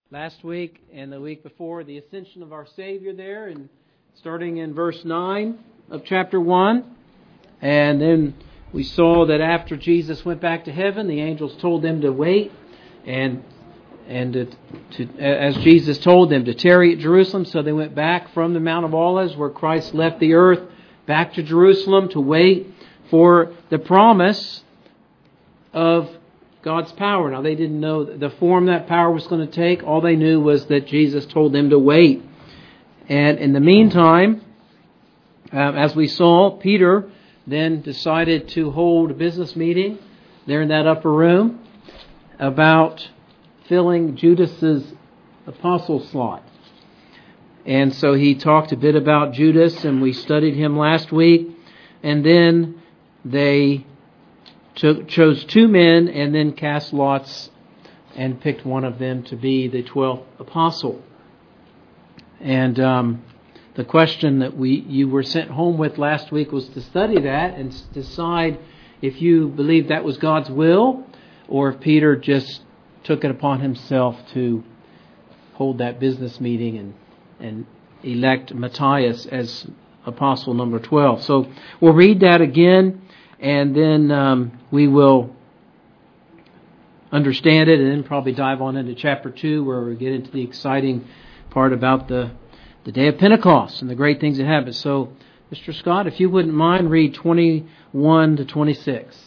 Last week and the week before, the ascension of our Savior there, and starting in verse 9 of chapter 1. And then we saw that after Jesus went back to heaven, the angels told them to wait and as Jesus told them, to tarry at Jerusalem. So they went back from the Mount of Olives, where Christ left the earth, back to Jerusalem to wait for the promise of God's power. Now, they didn't know the form that power was going to take. All they knew was that Jesus told them to wait. And in the meantime, as we saw, Peter then decided to hold a business meeting there in that upper room about filling Judas's apostle slot. And so he talked a bit about Judas, and we studied him last week. And then they chose two men and then cast lots and picked one of them to be the 12th apostle. And the question that you were sent home with last week was to study that and decide if you believe that was God's will, or if Peter just took it upon himself to hold that business meeting and elect Matthias as apostle number 12. So we'll read that again, and then we will understand it, and then probably dive on into chapter 2, where we get into the exciting part about the day of Pentecost and the great things that happen. So, Mr. Scott, if you wouldn't mind, read 21 to 26.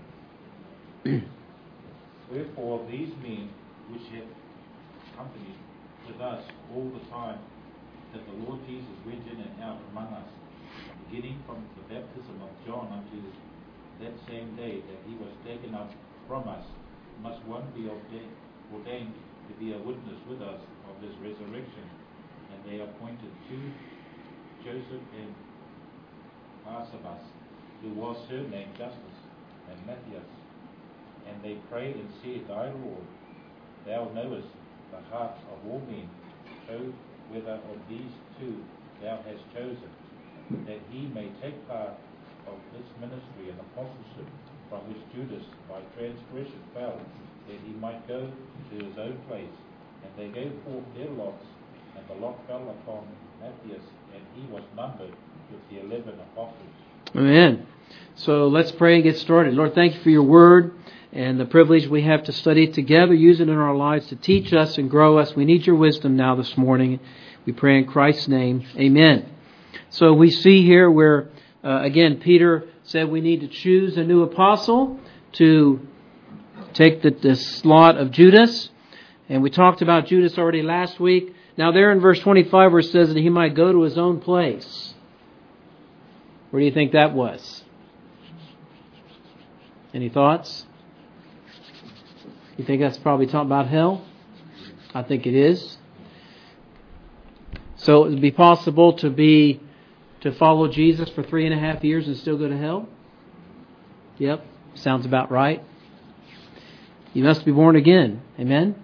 Wherefore these men which have companied with us all the time that the Lord Jesus went in and out among us, beginning from the baptism of John unto that same day that he was taken up from us, must one be ordained to be a witness with us of his resurrection. And they appointed two, Joseph and Barsabas, who was surnamed Justus, and Matthias. And they prayed and said, Thy Lord, thou knowest the hearts of all men, show whether of these two thou hast chosen, that he may take part of this ministry and apostleship, from which Judas by transgression fell, that he might go to his own place. And they gave forth their lots, and the lot fell upon Matthias, and he was numbered with the 11 apostles. Amen. So let's pray and get started. Lord, thank you for your word and the privilege we have to study it together. Use it in our lives to teach us and grow us. We need your wisdom now this morning. We pray in Christ's name. Amen. So we see here where, again, Peter said we need to choose a new apostle to take the slot of Judas. And we talked about Judas already last week. Now there in verse 25 where it says that he might go to his own place. Where do you think that was? Any thoughts? You think that's probably talking about hell? I think it is. So it would be possible to follow Jesus for 3.5 years and still go to hell? Yep, sounds about right. You must be born again. Amen?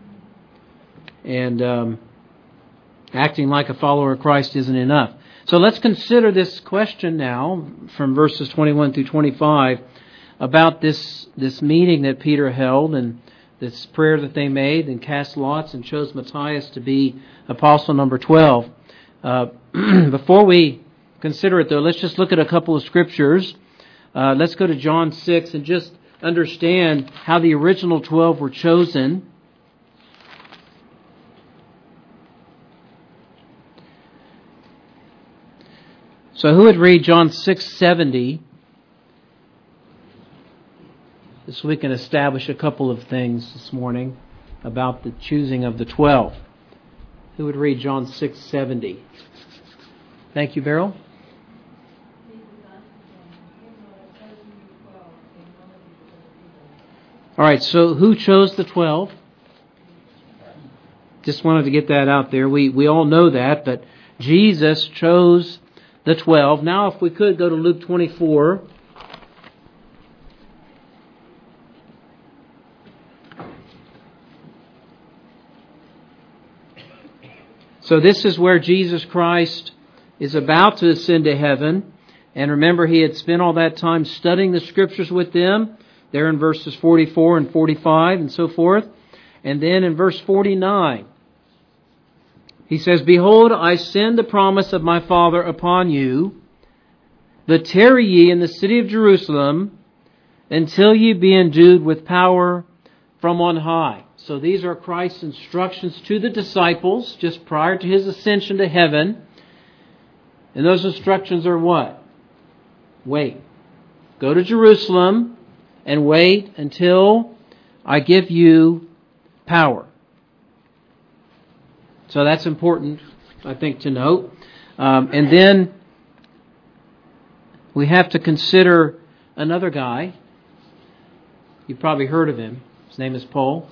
And acting like a follower of Christ isn't enough. So let's consider this question now from verses 21 through 25 about this meeting that Peter held and this prayer that they made and cast lots and chose Matthias to be apostle number 12. Before we consider it, though, let's just look at a couple of scriptures. Let's go to John 6 and just understand how the original 12 were chosen. So who would read John 6:70? Just so we can establish a couple of things this morning about the choosing of the 12. Who would read John 6:70? Thank you, Beryl. All right, so who chose the 12? Just wanted to get that out there. We all know that, but Jesus chose the 12. Now, if we could go to Luke 24. So this is where Jesus Christ is about to ascend to heaven. And remember, he had spent all that time studying the Scriptures with them. There in verses 44 and 45 and so forth. And then in verse 49, He says, Behold, I send the promise of my Father upon you, but tarry ye in the city of Jerusalem until ye be endued with power from on high. So these are Christ's instructions to the disciples just prior to His ascension to heaven. And those instructions are what? Wait. Go to Jerusalem and wait until I give you power. So that's important, I think, to note. And then we have to consider another guy. You've probably heard of him. His name is Paul.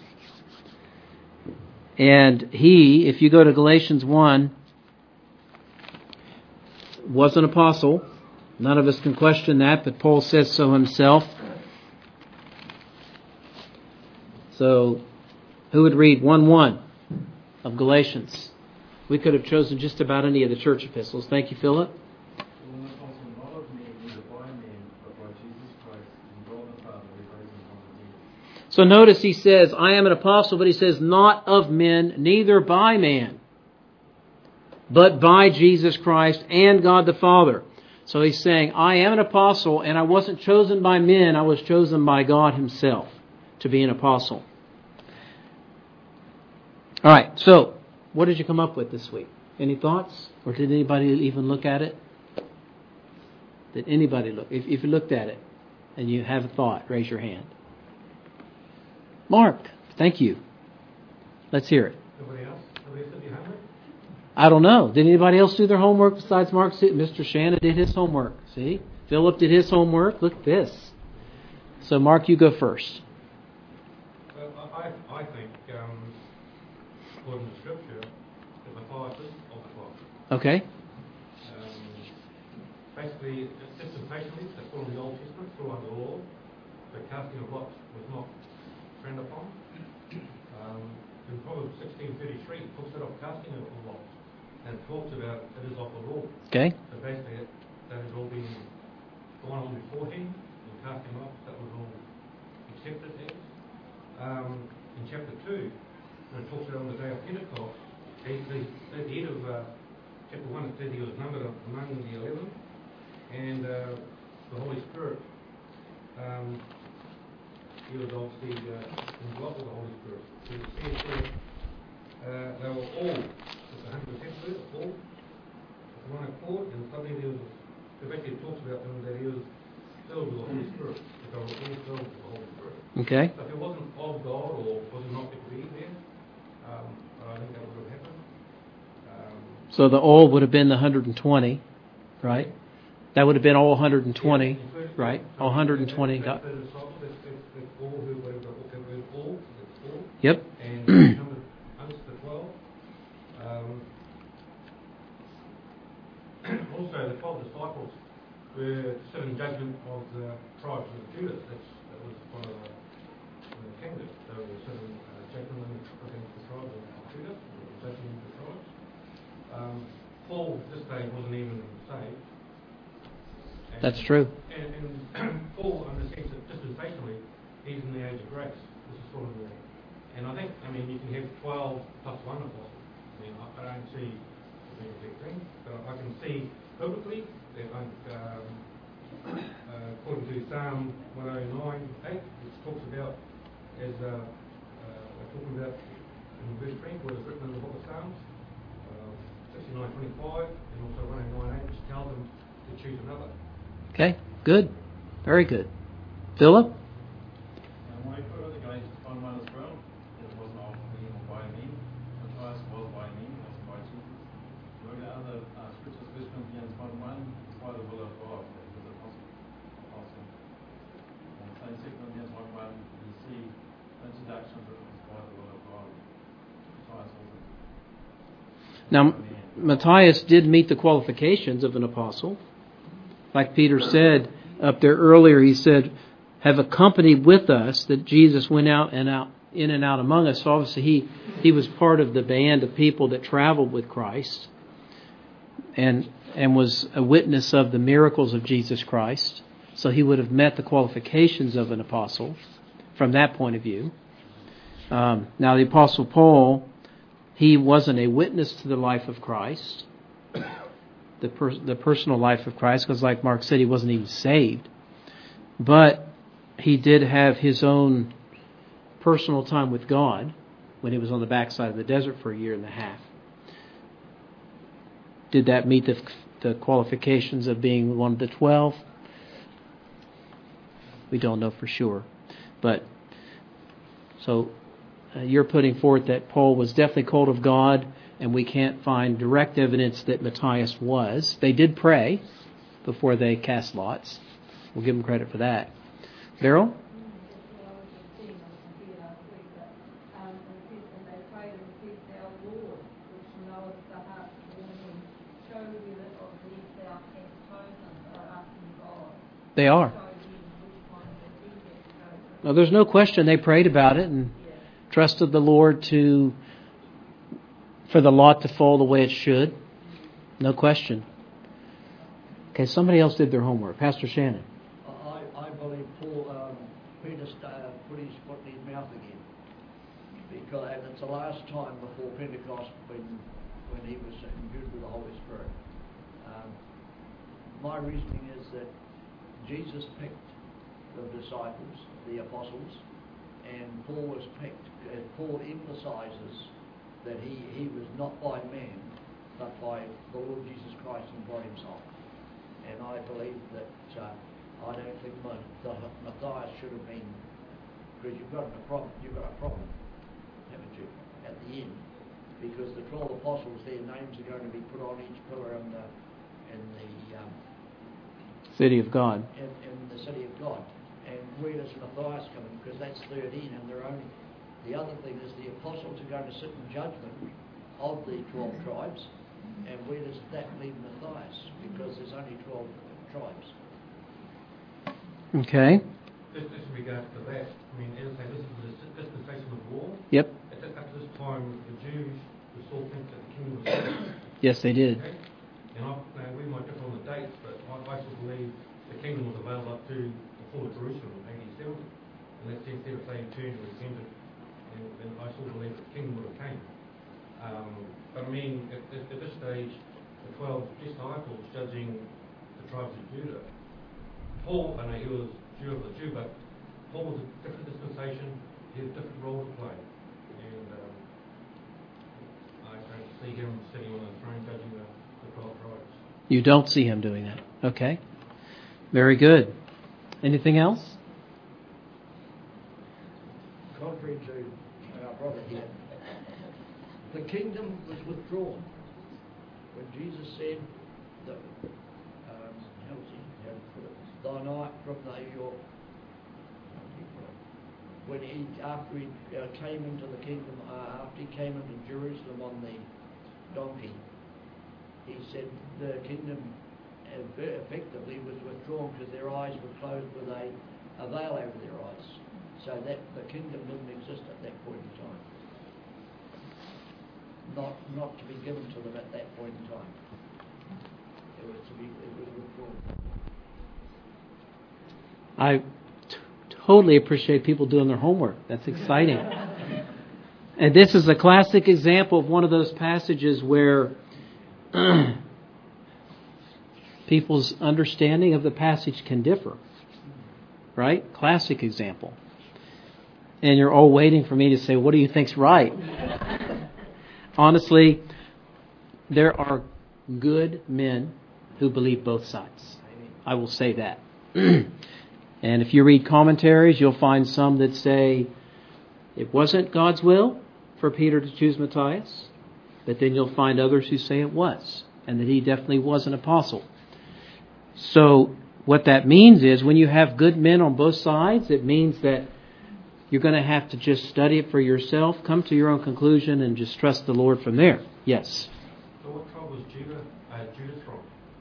And he, if you go to Galatians 1, was an apostle. None of us can question that, but Paul says so himself. So, who would read 1:1 of Galatians? We could have chosen just about any of the church epistles. Thank you, Philip. So notice he says, I am an apostle, but he says, not of men, neither by man, but by Jesus Christ and God the Father. So he's saying, I am an apostle, and I wasn't chosen by men, I was chosen by God Himself to be an apostle. All right, so what did you come up with this week? Any thoughts? Or did anybody even look at it? Did anybody look? If you looked at it and you have a thought, raise your hand. Mark, thank you. Let's hear it. Nobody else? Nobody else did your homework? I don't know. Did anybody else do their homework besides Mark? Mr. Shannon did his homework. See? Philip did his homework. Look at this. So, Mark, you go first. I think, according to Scripture, that Matthias is of the flock. Okay. Basically, dispensation, according to the Old Testament, still under the law, the casting of lots was not frowned upon. In Proverbs 16:33, it talks about casting of lots, and it talks about it is of the law. Okay. So basically, that has all been gone on beforehand, and casting lots, that was all accepted as. In chapter 2, when it talks about on the day of Pentecost, at the end of chapter 1, it said he was numbered among the 11, and the Holy Spirit, he was obviously involved with the Holy Spirit. So it says there, they were all, it's 100% true, all, with one accord, and suddenly it basically talks about them that he was filled with the Holy Spirit, that they were all filled with the Holy Spirit. Okay. So if it wasn't of God, or was it not to be there, I think that would have happened. So the all would have been the 120, right? That would have been all 120, yeah, right? All 120. That's all who, whatever the word all, that's all. Yep. And number the 12. Also, the 12 disciples were serving judgment of the tribes of Judah. That was one of the kingdom. They were serving judgment against the tribes of Judah, judging the tribes. Paul, at this stage, wasn't even saved. That's true. And Paul understands that dispensationally, he's in the age of grace. This is sort of the, and I think, you can have 12 plus 1 apostles. I don't see it being a big thing, but I can see biblically that, according to Psalm 109:8, which talks about as talking about in verse 20, where it's written in the book of Psalms, 69:25, and also 109:8, which tells them to choose another. Okay, good. Very good. Philip? When I put other guys on one as well, it wasn't all me or by me. Matthias was by me, wasn't by Jesus. Where the other scriptures, 1 Corinthians 1:1, it's by the will of God that he was apostle. And same 2 Corinthians 1:1, you see introductions that it was by the will of God. Matthias wasn't. Now, Matthias did meet the qualifications of an apostle. Like Peter said up there earlier, he said, have accompanied with us that Jesus went out in and out among us. So obviously he was part of the band of people that traveled with Christ and was a witness of the miracles of Jesus Christ. So he would have met the qualifications of an apostle from that point of view. Now the Apostle Paul He wasn't a witness to the life of Christ, the personal life of Christ, because like Mark said, he wasn't even saved. But he did have his own personal time with God when he was on the backside of the desert for 1.5 years. Did that meet the qualifications of being one of the 12? We don't know for sure. But so you're putting forth that Paul was definitely called of God, and we can't find direct evidence that Matthias was. They did pray before they cast lots. We'll give them credit for that. Beryl? They are. Well, there's no question they prayed about it and trusted the Lord for the lot to fall the way it should. No question. Okay, somebody else did their homework. Pastor Shannon. I believe Peter put his foot in his mouth again. And it's the last time before Pentecost when he was imbued with the Holy Spirit. My reasoning is that Jesus picked the disciples, the apostles, and Paul was picked. Paul emphasizes that he was not by man, but by the Lord Jesus Christ and God himself. And I believe that I don't think Matthias should have been, because you've got a problem, haven't you, at the end? Because the 12 apostles, their names are going to be put on each pillar in the city of God. In the city of God. And where does Matthias come in? Because that's 13, and the other thing is the apostles are going to sit in judgment of the 12 tribes, and where does that leave Matthias? Because there's only 12 tribes. Okay. Just in regards to that, I mean, as I say, this is the dispensation of war. Yep. Up to this time, the Jews were still thinking that the kingdom was coming. Yes, they did. Okay? And we might differ on the dates, but I still believe the kingdom was available up to the fall of Jerusalem in AD 70. And that sense there, if they turned and repented, then I still believe that the kingdom would have came. But I mean, at this stage, the 12 disciples judging the tribes of Judah, Paul, I know he was Jew of the Jew, but Paul was a different dispensation, he had a different role to play. And I don't see him sitting on the throne judging the 12 tribes. You don't see him doing that. Okay. Very good. Anything else? Contrary to our brother here, the kingdom was withdrawn. When Jesus said that, thine eye from your, when after he came into the kingdom, after he came into Jerusalem on the donkey, he said the kingdom effectively was withdrawn because their eyes were closed with a veil over their eyes, so that the kingdom didn't exist at that point in time. Not to be given to them at that point in time. It was withdrawn. I totally appreciate people doing their homework. That's exciting. And this is a classic example of one of those passages where people's understanding of the passage can differ. Right? Classic example. And you're all waiting for me to say, what do you think's right? Honestly, there are good men who believe both sides. I will say that. And if you read commentaries, you'll find some that say it wasn't God's will for Peter to choose Matthias, but then you'll find others who say it was, and that he definitely was an apostle. So what that means is when you have good men on both sides, it means that you're going to have to just study it for yourself, come to your own conclusion, and just trust the Lord from there. Yes? So what tribe was Judah from?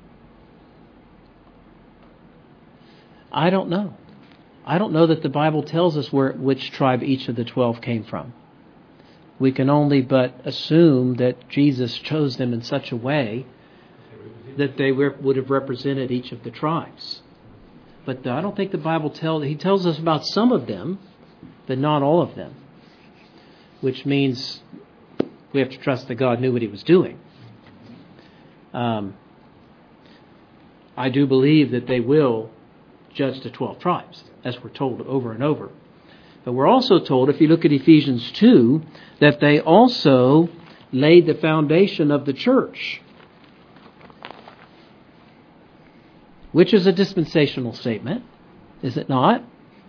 I don't know. I don't know that the Bible tells us which tribe each of the 12 came from. We can only but assume that Jesus chose them in such a way that they would have represented each of the tribes. But I don't think the Bible he tells us about some of them, but not all of them. Which means We have to trust that God knew what He was doing. I do believe that they will judge the 12 tribes, as we're told over and over. But we're also told, if you look at Ephesians 2, that they also laid the foundation of the church, which is a dispensational statement, is it not?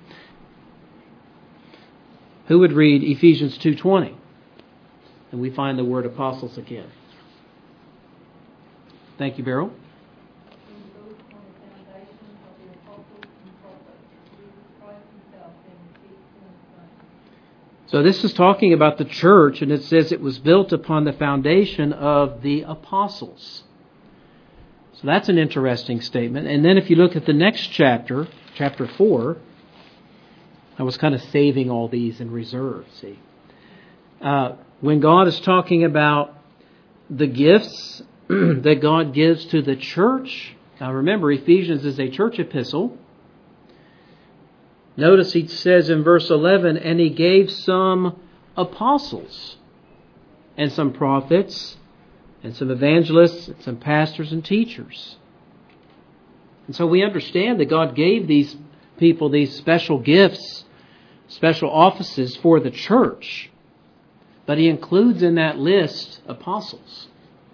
Who would read Ephesians 2:20? And we find the word apostles again. Thank you, Beryl. So this is talking about the church, and it says it was built upon the foundation of the apostles. So that's an interesting statement. And then if you look at the next chapter, chapter 4, I was kind of saving all these in reserve, see. When God is talking about the gifts that God gives to the church, now remember, Ephesians is a church epistle. Notice he says in verse 11, and He gave some apostles, and some prophets, and some evangelists, and some pastors and teachers. And so we understand that God gave these people these special gifts, special offices for the church. But He includes in that list apostles.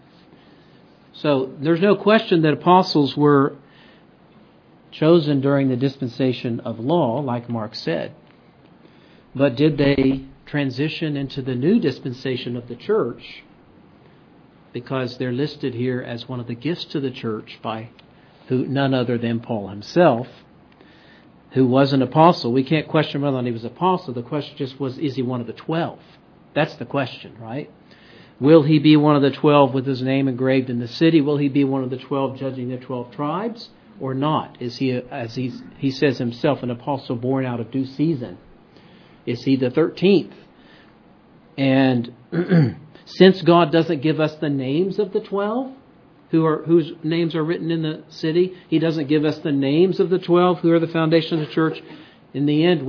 So there's no question that apostles were chosen during the dispensation of law, like Mark said. But did they transition into the new dispensation of the church? Because they're listed here as one of the gifts to the church by none other than Paul himself, who was an apostle. We can't question whether or not he was an apostle. The question just was, is he one of the 12? That's the question, right? Will he be one of the 12 with his name engraved in the city? Will he be one of the 12 judging the 12 tribes? Or not? Is he, as he says himself, an apostle born out of due season? Is he the 13th? And since God doesn't give us the names of the 12 whose names are written in the city, He doesn't give us the names of the 12 who are the foundation of the church. In the end,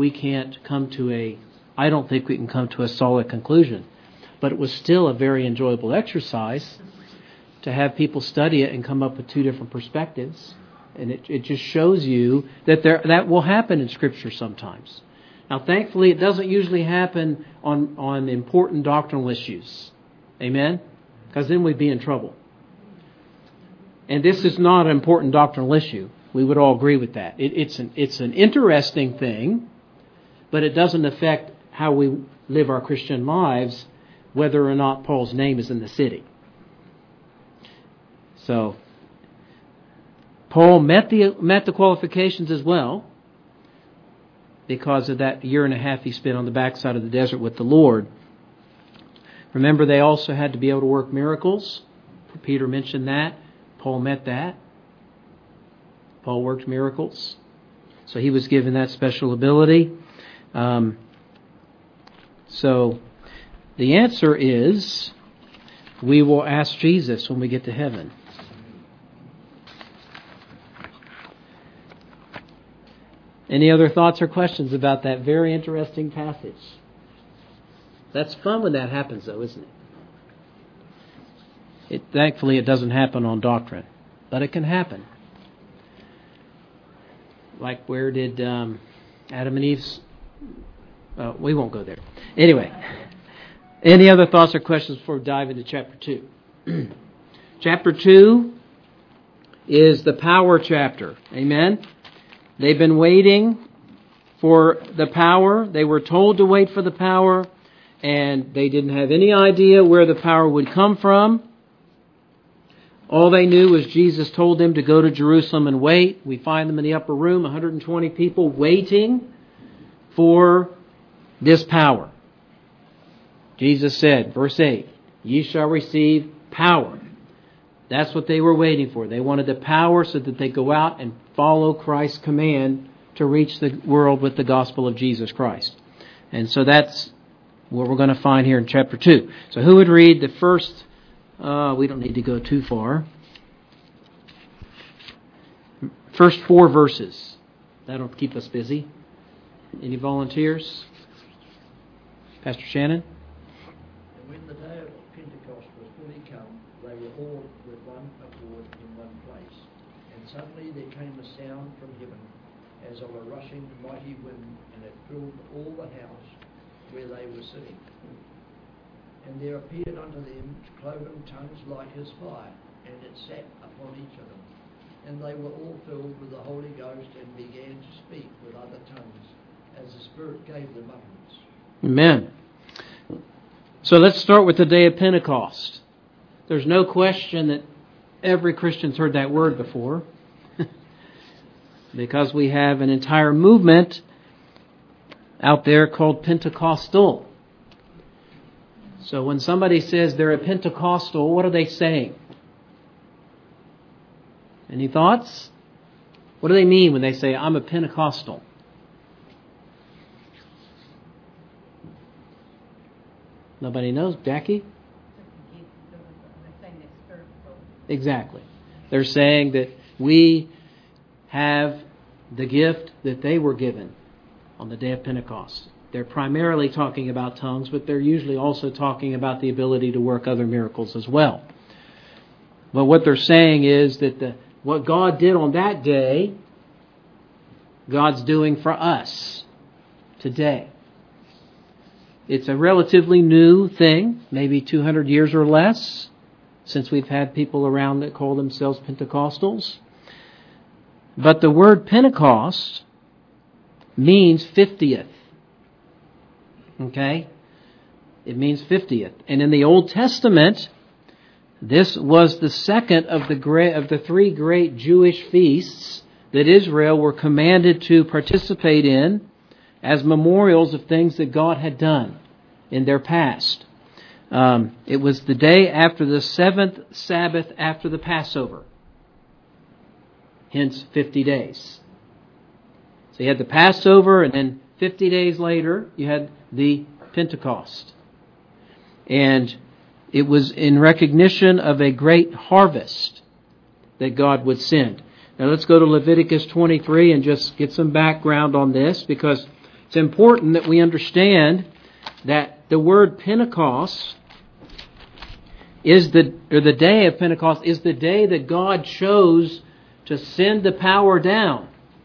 I don't think we can come to a solid conclusion. But it was still a very enjoyable exercise to have people study it and come up with two different perspectives. And it just shows you that that will happen in Scripture sometimes. Now, thankfully, it doesn't usually happen on important doctrinal issues. Amen? Because then we'd be in trouble. And this is not an important doctrinal issue. We would all agree with that. It's an interesting thing, but it doesn't affect how we live our Christian lives, whether or not Paul's name is in the city. So Paul met the qualifications as well, because of that year and a half he spent on the backside of the desert with the Lord. Remember, they also had to be able to work miracles. Peter mentioned that. Paul met that. Paul worked miracles. So he was given that special ability. So the answer is, we will ask Jesus when we get to heaven. Any other thoughts or questions about that very interesting passage? That's fun when that happens, though, isn't it? Thankfully, it doesn't happen on doctrine, but it can happen. Like, where did Adam and Eve's... we won't go there. Anyway, any other thoughts or questions before we dive into chapter 2? Chapter 2 is the power chapter. Amen? They've been waiting for the power. They were told to wait for the power, and they didn't have any idea where the power would come from. All they knew was Jesus told them to go to Jerusalem and wait. We find them in the upper room, 120 people waiting for this power. Jesus said, verse 8, ye shall receive power. That's what they were waiting for. They wanted the power so that they go out and follow Christ's command to reach the world with the gospel of Jesus Christ. And so that's what we're going to find here in chapter 2. So who would read the first... we don't need to go too far. First 4 verses. That'll keep us busy. Any volunteers? Pastor Shannon? And when the day of come, they were all with one accord in one place. And suddenly there came a sound from heaven, as of a rushing mighty wind, and it filled all the house where they were sitting. And there appeared unto them cloven tongues like as fire, and it sat upon each of them. And they were all filled with the Holy Ghost, and began to speak with other tongues, as the Spirit gave them utterance. Amen. So let's start with the day of Pentecost. There's no question that every Christian's heard that word before, because we have an entire movement out there called Pentecostal. So when somebody says they're a Pentecostal, what are they saying? Any thoughts? What do they mean when they say, I'm a Pentecostal? Nobody knows. Jackie? Exactly. They're saying that we have the gift that they were given on the day of Pentecost. They're primarily talking about tongues, but they're usually also talking about the ability to work other miracles as well. But what they're saying is that what God did on that day, God's doing for us today. It's a relatively new thing, maybe 200 years or less, since we've had people around that call themselves Pentecostals. But the word Pentecost means 50th. Okay? It means 50th. And in the Old Testament, this was the second of the three great Jewish feasts that Israel were commanded to participate in as memorials of things that God had done in their past. It was the day after the seventh Sabbath after the Passover. Hence 50 days. So you had the Passover, and then 50 days later you had the Pentecost. And it was in recognition of a great harvest that God would send. Now let's go to Leviticus 23 and just get some background on this, because it's important that we understand that the word Pentecost is the day of Pentecost is the day that God chose to send the power down.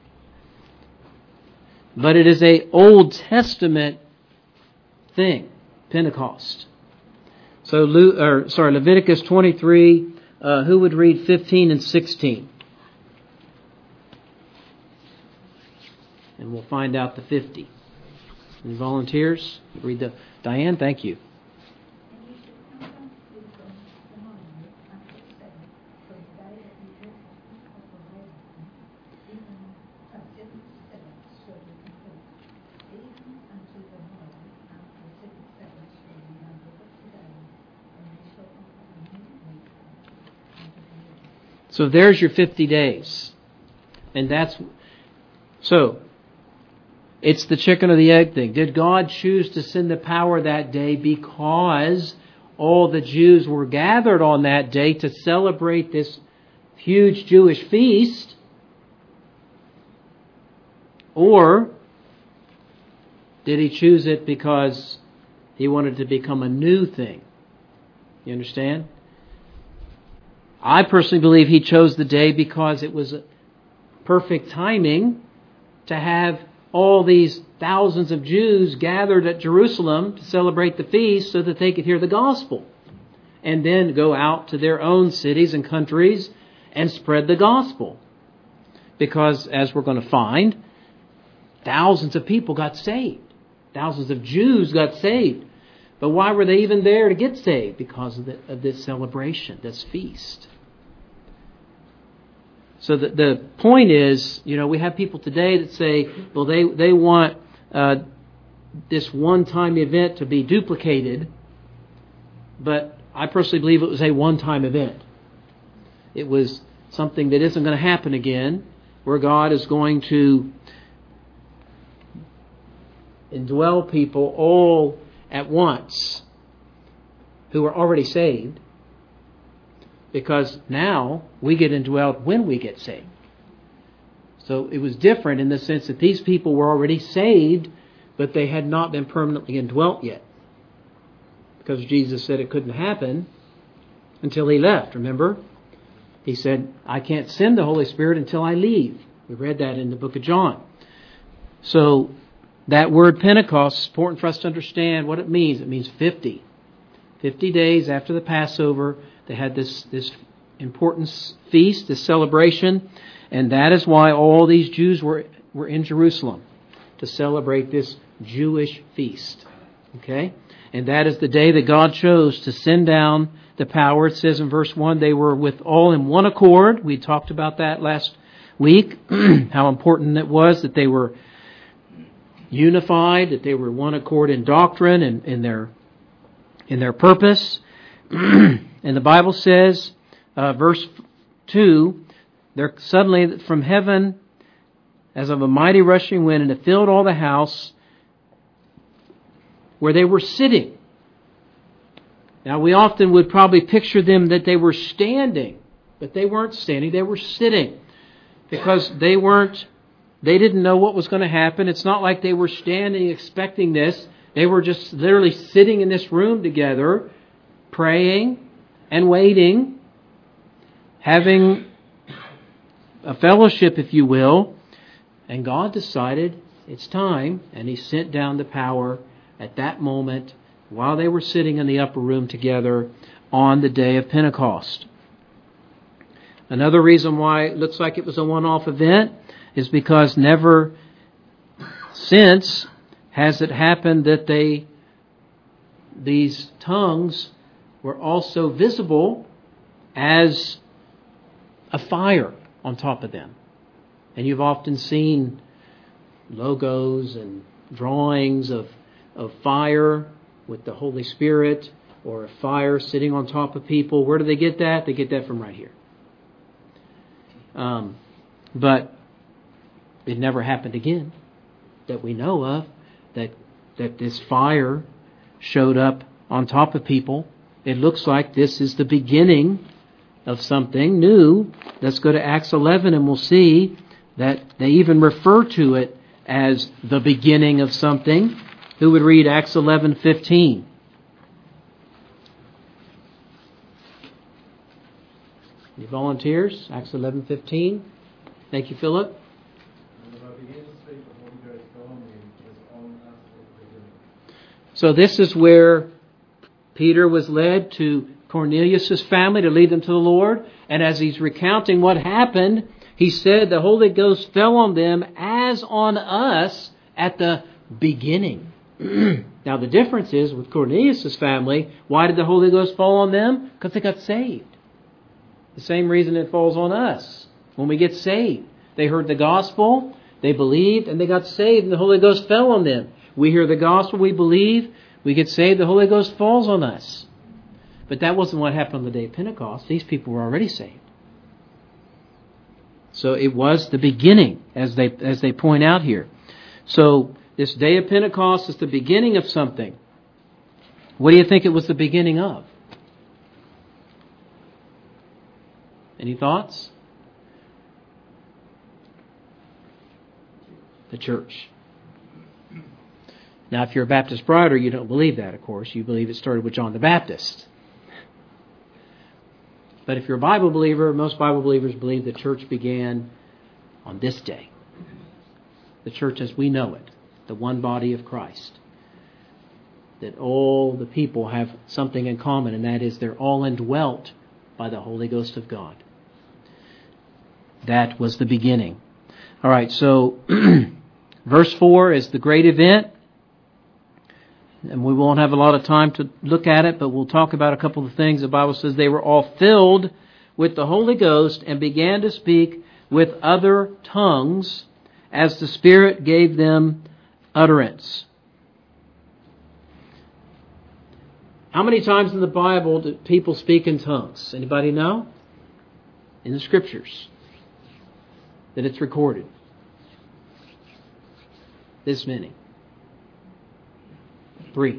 But it is an Old Testament thing, Pentecost. So, Leviticus 23, who would read 15 and 16? And we'll find out the 50. Any volunteers? Read Diane, thank you. So there's your 50 days. And it's the chicken or the egg thing. Did God choose to send the power that day because all the Jews were gathered on that day to celebrate this huge Jewish feast? Or did He choose it because He wanted to become a new thing? You understand? I personally believe He chose the day because it was perfect timing to have all these thousands of Jews gathered at Jerusalem to celebrate the feast so that they could hear the gospel and then go out to their own cities and countries and spread the gospel. Because, as we're going to find, thousands of people got saved. Thousands of Jews got saved. But why were they even there to get saved? Because of this celebration, this feast. So the point is, we have people today that say, well, they want this one-time event to be duplicated, but I personally believe it was a one-time event. It was something that isn't going to happen again, where God is going to indwell people all at once who are already saved. Because now we get indwelled when we get saved. So it was different in the sense that these people were already saved, but they had not been permanently indwelt yet. Because Jesus said it couldn't happen until He left, remember? He said, I can't send the Holy Spirit until I leave. We read that in the book of John. So that word Pentecost is important for us to understand what it means. It means 50. 50 days after the Passover, they had this important feast, this celebration, and that is why all these Jews were in Jerusalem, to celebrate this Jewish feast. Okay? And that is the day that God chose to send down the power. It says in verse 1, they were with all in one accord. We talked about that last week, how important it was that they were unified, that they were one accord in doctrine and in their purpose. And the Bible says, verse 2, there suddenly from heaven, as of a mighty rushing wind, and it filled all the house where they were sitting. Now we often would probably picture them that they were standing, but they weren't standing, they were sitting. Because they didn't know what was going to happen. It's not like they were standing expecting this. They were just literally sitting in this room together, praying and waiting, having a fellowship, if you will. And God decided it's time, and He sent down the power at that moment while they were sitting in the upper room together on the day of Pentecost. Another reason why it looks like it was a one-off event is because never since has it happened that these tongues were also visible as a fire on top of them. And you've often seen logos and drawings of fire with the Holy Spirit, or a fire sitting on top of people. Where do they get that? They get that from right here. But it never happened again that we know of, that this fire showed up on top of people. It looks like this is the beginning of something new. Let's go to Acts 11 and we'll see that they even refer to it as the beginning of something. Who would read Acts 11:15? Any volunteers? Acts 11:15. Thank you, Philip. So this is where Peter was led to Cornelius' family to lead them to the Lord. And as he's recounting what happened, he said the Holy Ghost fell on them as on us at the beginning. Now the difference is with Cornelius' family, why did the Holy Ghost fall on them? Because they got saved. The same reason it falls on us when we get saved. They heard the gospel, they believed, and they got saved, and the Holy Ghost fell on them. We hear the gospel, we believe, we get saved, the Holy Ghost falls on us. But that wasn't what happened on the day of Pentecost. These people were already saved. So it was the beginning, as they point out here. So this day of Pentecost is the beginning of something. What do you think it was the beginning of? Any thoughts? The church. Now, if you're a Baptist Brider, you don't believe that, of course. You believe it started with John the Baptist. But if you're a Bible believer, most Bible believers believe the church began on this day. The church as we know it. The one body of Christ. That all the people have something in common, and that is they're all indwelt by the Holy Ghost of God. That was the beginning. All right, so verse 4 is the great event. And we won't have a lot of time to look at it, but we'll talk about a couple of things. The Bible says they were all filled with the Holy Ghost and began to speak with other tongues as the Spirit gave them utterance. How many times in the Bible do people speak in tongues? Anybody know? In the Scriptures. That it's recorded. This many. 3.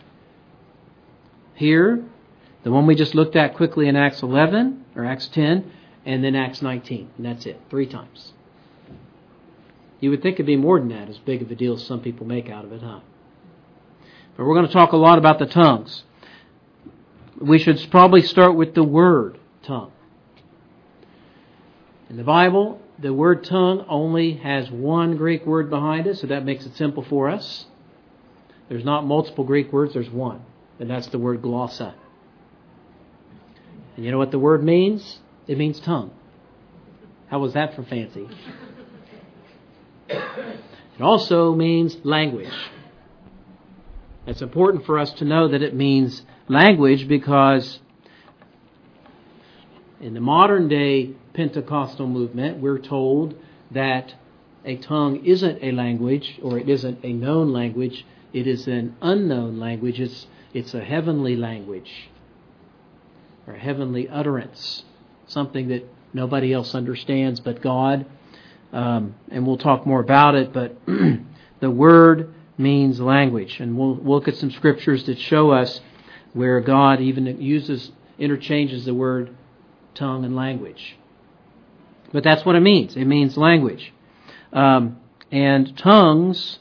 Here, the one we just looked at quickly in Acts 11, or Acts 10, and then Acts 19. And that's it. 3 times. You would think it'd be more than that, as big of a deal as some people make out of it, huh? But we're going to talk a lot about the tongues. we should probably start with the word tongue. In the Bible, the word tongue only has one Greek word behind it, so that makes it simple for us. There's not multiple Greek words, there's one, and that's the word glossa. And you know what the word means? It means tongue. How was that for fancy? It also means language. It's important for us to know that it means language because in the modern day Pentecostal movement, we're told that a tongue isn't a language, or it isn't a known language. It is an unknown language. It's a heavenly language, or a heavenly utterance, something that nobody else understands but God. And we'll talk more about it, but the word means language. And we'll look at some scriptures that show us where God even interchanges the word tongue and language. But that's what it means. It means language. And tongues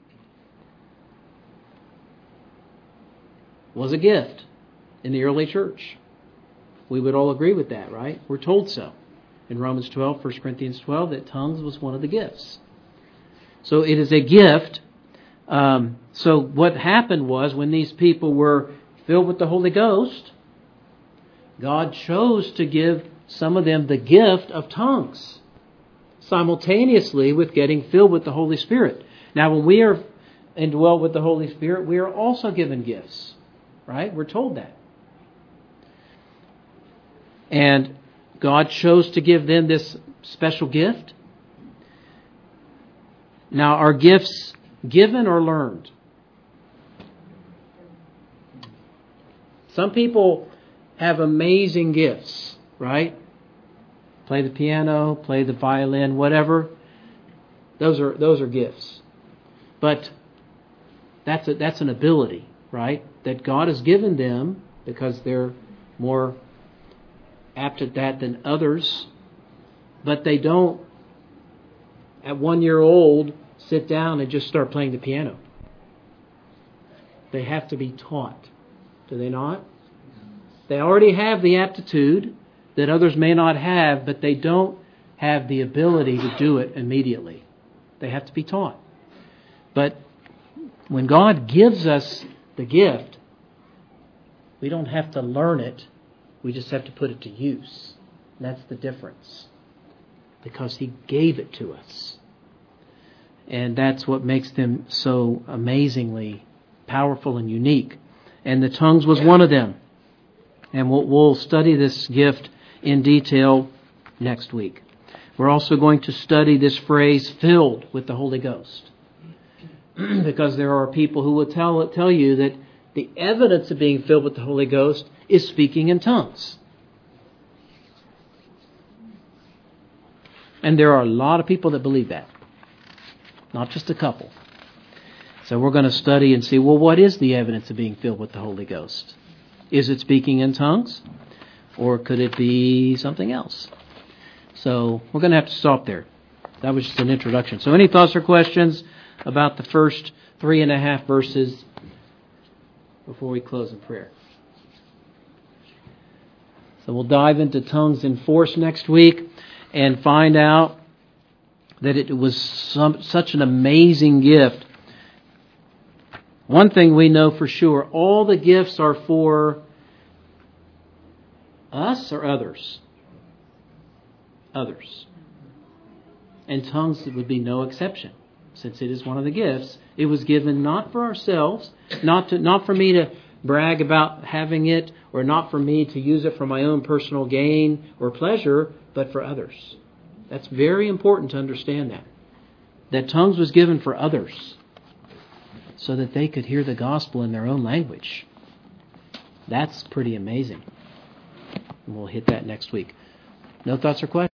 was a gift in the early church. We would all agree with that, right? We're told so. In Romans 12, 1 Corinthians 12, that tongues was one of the gifts. So it is a gift. So what happened was when these people were filled with the Holy Ghost, God chose to give some of them the gift of tongues simultaneously with getting filled with the Holy Spirit. Now, when we are indwelt with the Holy Spirit, we are also given gifts, right? We're told that. And God chose to give them this special gift. Now, are gifts given or learned? Some people have amazing gifts, right? Play the piano, play the violin, whatever. Those are gifts. But that's an ability, right? That God has given them because they're more apt at that than others. But they don't, at 1 year old, sit down and just start playing the piano. They have to be taught. Do they not? They already have the aptitude that others may not have, but they don't have the ability to do it immediately. They have to be taught. But when God gives us the gift, we don't have to learn it. We just have to put it to use. And that's the difference. Because He gave it to us. And that's what makes them so amazingly powerful and unique. And the tongues was one of them. And we'll study this gift in detail next week. We're also going to study this phrase, filled with the Holy Ghost. Because there are people who will tell you that the evidence of being filled with the Holy Ghost is speaking in tongues. And there are a lot of people that believe that. Not just a couple. So we're going to study and see, well, what is the evidence of being filled with the Holy Ghost? Is it speaking in tongues? Or could it be something else? So we're going to have to stop there. That was just an introduction. So any thoughts or questions about the first 3.5 verses before we close in prayer? So we'll dive into tongues in force next week and find out that it was such an amazing gift. One thing we know for sure, all the gifts are for us or others? Others. And tongues would be no exception. Since it is one of the gifts, it was given not for ourselves, not for me to brag about having it, or not for me to use it for my own personal gain or pleasure, but for others. That's very important to understand that. That tongues was given for others, so that they could hear the gospel in their own language. That's pretty amazing. And we'll hit that next week. No thoughts or questions?